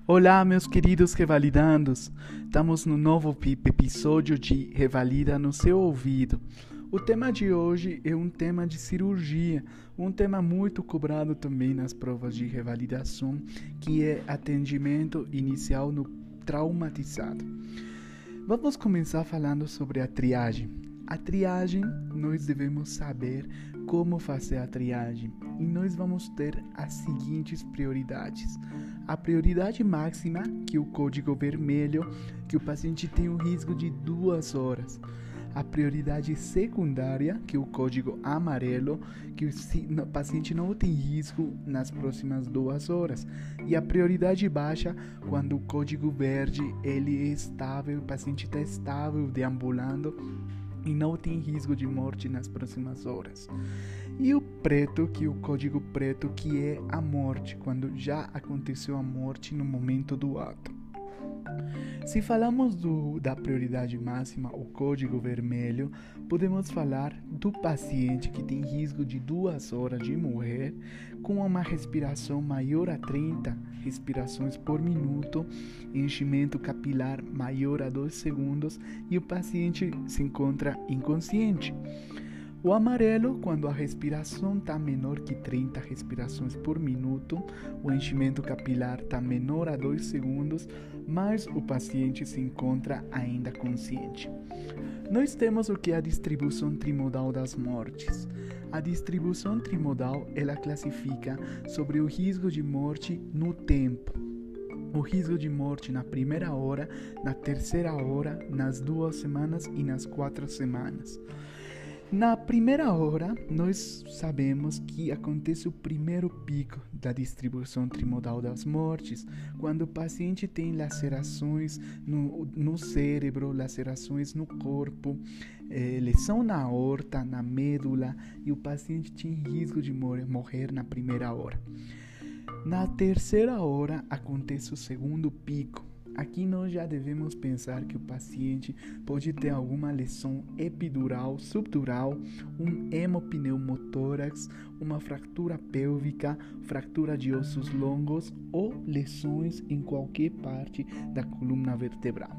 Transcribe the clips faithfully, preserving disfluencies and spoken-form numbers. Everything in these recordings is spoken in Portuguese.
Olá, meus queridos revalidandos. Estamos no novo episódio de Revalida no seu ouvido. O tema de hoje é um tema de cirurgia, um tema muito cobrado também nas provas de revalidação, que é atendimento inicial no traumatizado. Vamos começar falando sobre a triagem. A triagem, nós devemos saber como fazer a triagem e nós vamos ter as seguintes prioridades. A prioridade máxima, que é o código vermelho, que o paciente tem um risco de duas horas. A prioridade secundária, que é o código amarelo, que o paciente não tem risco nas próximas duas horas. E a prioridade baixa, quando o código verde ele é estável, o paciente está estável, deambulando e não tem risco de morte nas próximas horas. E o preto, que é o código preto, que é a morte, quando já aconteceu a morte no momento do ato. Se falamos do, da prioridade máxima, o código vermelho, podemos falar do paciente que tem risco de duas horas de morrer com uma respiração maior a trinta respirações por minuto, enchimento capilar maior a dois segundos e o paciente se encontra inconsciente. O amarelo, quando a respiração está menor que trinta respirações por minuto, o enchimento capilar está menor a dois segundos, mas o paciente se encontra ainda consciente. Nós temos o que é a distribuição trimodal das mortes. A distribuição trimodal, ela classifica sobre o risco de morte no tempo. O risco de morte na primeira hora, na terceira hora, nas duas semanas e nas quatro semanas. Na primeira hora, nós sabemos que acontece o primeiro pico da distribuição trimodal das mortes, quando o paciente tem lacerações no, no cérebro, lacerações no corpo, eh, lesão na aorta, na medula, e o paciente tem risco de morrer, morrer na primeira hora. Na terceira hora, acontece o segundo pico. Aqui nós já devemos pensar que o paciente pode ter alguma lesão epidural, subdural, um hemopneumotórax, uma fratura pélvica, fratura de ossos longos ou lesões em qualquer parte da coluna vertebral.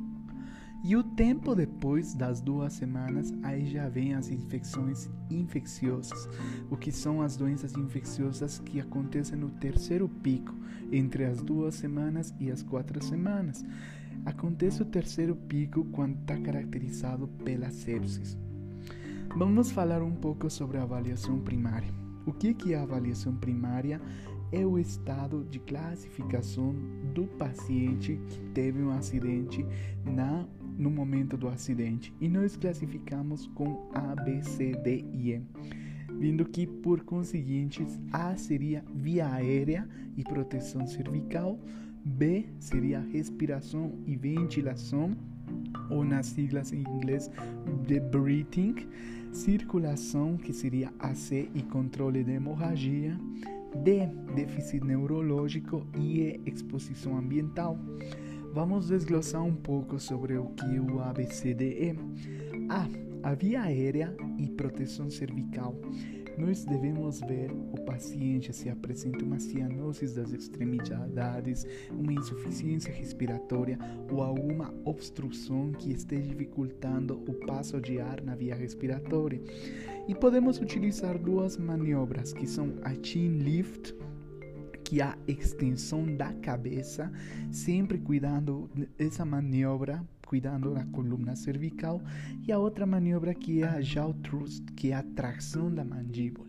E o tempo depois das duas semanas, aí já vem as infecções infecciosas, o que são as doenças infecciosas que acontecem no terceiro pico, entre as duas semanas e as quatro semanas. Acontece o terceiro pico quando está caracterizado pela sepsis. Vamos falar um pouco sobre a avaliação primária. O que é a avaliação primária? É o estado de classificação do paciente que teve um acidente na, no momento do acidente. E nós classificamos com A, B, C, D e E. Vindo que, por conseguinte, A seria via aérea e proteção cervical, B seria respiração e ventilação, ou nas siglas em inglês, the breathing, circulação, que seria A C e controle de hemorragia, D, déficit neurológico e E, exposição ambiental. Vamos desglossar um pouco sobre o que é o A B C D E. A, a via aérea e proteção cervical. Nós devemos ver o paciente se apresenta uma cianose das extremidades, uma insuficiência respiratória ou alguma obstrução que esteja dificultando o passo de ar na via respiratória. E podemos utilizar duas manobras, que são a chin lift, que é a extensão da cabeça, sempre cuidando dessa manobra, cuidando da coluna cervical, e a outra manobra que é a jaw thrust, que é a tração da mandíbula.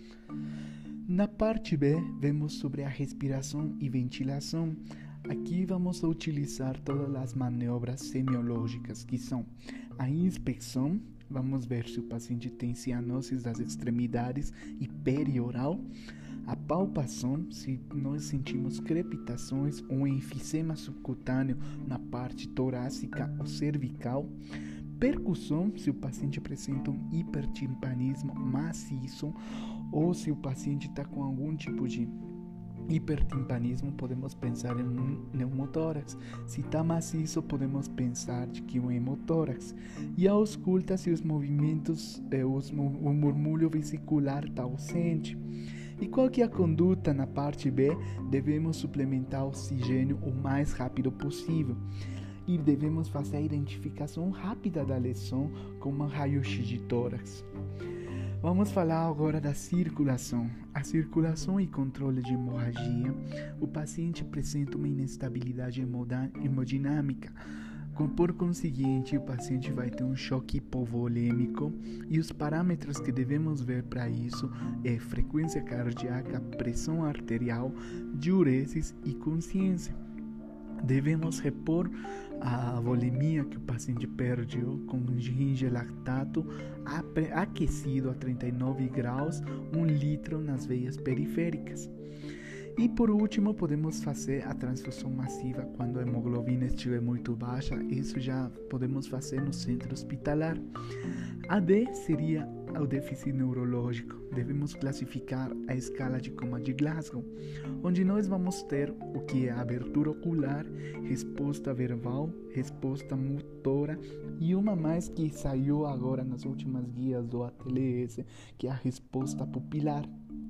Na parte B, vemos sobre a respiração e ventilação. Aqui vamos utilizar todas as manobras semiológicas, que são a inspeção. Vamos ver se o paciente tem cianose das extremidades e perioral. A palpação, se nós sentimos crepitações ou enfisema subcutâneo na parte torácica ou cervical. Percussão, se o paciente apresenta um hipertimpanismo maciço ou se o paciente está com algum tipo de hipertimpanismo, podemos pensar em um pneumotórax. Se está maciço, podemos pensar de que é um hemotórax. E a ausculta, se os movimentos, eh, os, o murmúrio vesicular está ausente. E qual que é a conduta na parte B? Devemos suplementar oxigênio o mais rápido possível. E devemos fazer a identificação rápida da lesão com um raio-x de tórax. Vamos falar agora da circulação. A circulação e controle de hemorragia. O paciente apresenta uma inestabilidade hemodinâmica. Por conseguinte, o paciente vai ter um choque hipovolêmico e os parâmetros que devemos ver para isso é frequência cardíaca, pressão arterial, diureses e consciência. Devemos repor a volemia que o paciente perdeu com ginge lactato aquecido a trinta e nove graus, um litro nas veias periféricas. E por último, podemos fazer a transfusão massiva quando a hemoglobina estiver muito baixa. Isso já podemos fazer no centro hospitalar. A D seria o déficit neurológico. Devemos classificar a escala de coma de Glasgow, onde nós vamos ter o que é a abertura ocular, resposta verbal, resposta motora e uma mais que saiu agora nas últimas guias do A T L S, que é a resposta pupilar.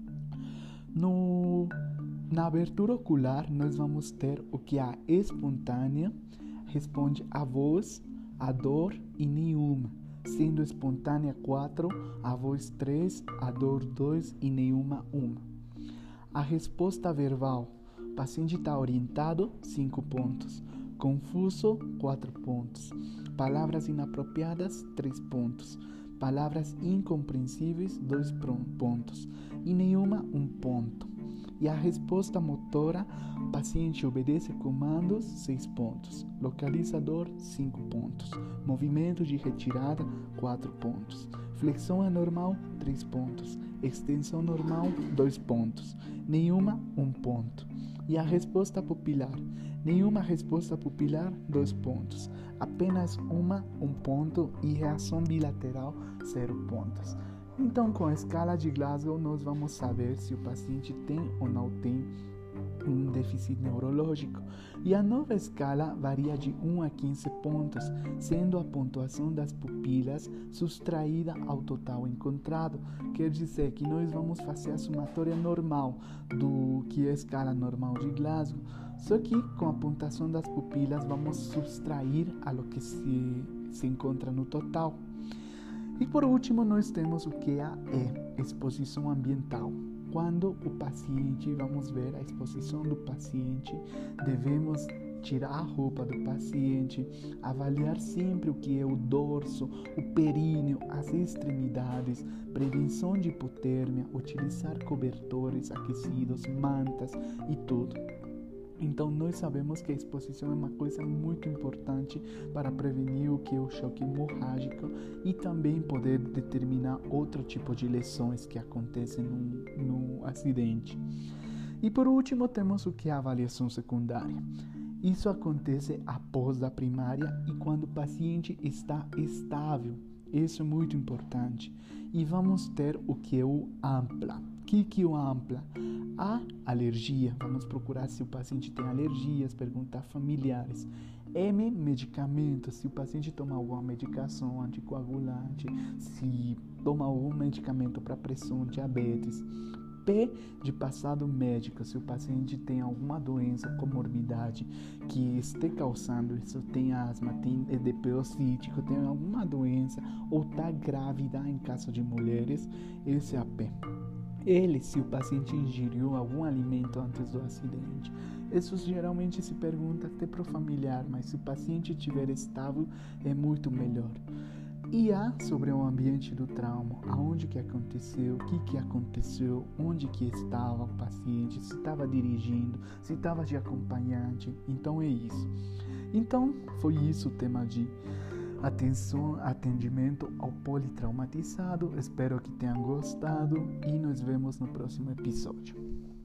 No, na abertura ocular, nós vamos ter o que é a espontânea, responde a voz, a dor e nenhuma. Sendo espontânea quatro, a voz três, a dor dois e nenhuma uma. A resposta verbal, o paciente está orientado, cinco pontos. Confuso, quatro pontos. Palavras inapropriadas, três pontos. Palavras incompreensíveis, dois pontos. E nenhuma, um ponto. E a resposta motora, o paciente obedece comandos, seis pontos. Localizador, cinco pontos. Movimento de retirada, quatro pontos. Flexão anormal, três pontos. Extensão normal, dois pontos. Nenhuma, um ponto. E a resposta pupilar, nenhuma resposta pupilar, dois pontos. Apenas uma, um ponto. E reação bilateral, zero pontos. Então, com a escala de Glasgow, nós vamos saber se o paciente tem ou não tem um déficit neurológico. E a nova escala varia de um a quinze pontos, sendo a pontuação das pupilas subtraída ao total encontrado. Quer dizer que nós vamos fazer a somatória normal do que é a escala normal de Glasgow, só que com a pontuação das pupilas vamos subtrair a lo que se, se encontra no total. E por último, nós temos o que é a E, exposição ambiental. Quando o paciente, vamos ver a exposição do paciente, devemos tirar a roupa do paciente, avaliar sempre o que é o dorso, o períneo, as extremidades, prevenção de hipotérmia, utilizar cobertores aquecidos, mantas e tudo. Então, nós sabemos que a exposição é uma coisa muito importante para prevenir o que é o choque hemorrágico e também poder determinar outro tipo de lesões que acontecem no, no acidente. E por último, temos o que é a avaliação secundária. Isso acontece após a primária e quando o paciente está estável. Isso é muito importante. E vamos ter o que é o AMPLA. O que, que é o AMPLA? A alergia. Vamos procurar se o paciente tem alergias, perguntar familiares. M, medicamentos. Se o paciente toma alguma medicação anticoagulante, se toma algum medicamento para pressão, diabetes. P, de passado médico. Se o paciente tem alguma doença, comorbidade que esteja causando isso, tem asma, tem E D P ocítico, tem alguma doença ou está grávida em caso de mulheres, esse é a P. Ele, se o paciente ingeriu algum alimento antes do acidente. Isso geralmente se pergunta até para o familiar, mas se o paciente estiver estável, é muito melhor. E A, sobre o ambiente do trauma, aonde que aconteceu, o que que aconteceu, onde que estava o paciente, se estava dirigindo, se estava de acompanhante. Então é isso. Então foi isso o tema de atenção, atendimento ao politraumatizado. Espero que tenham gostado e nos vemos no próximo episódio.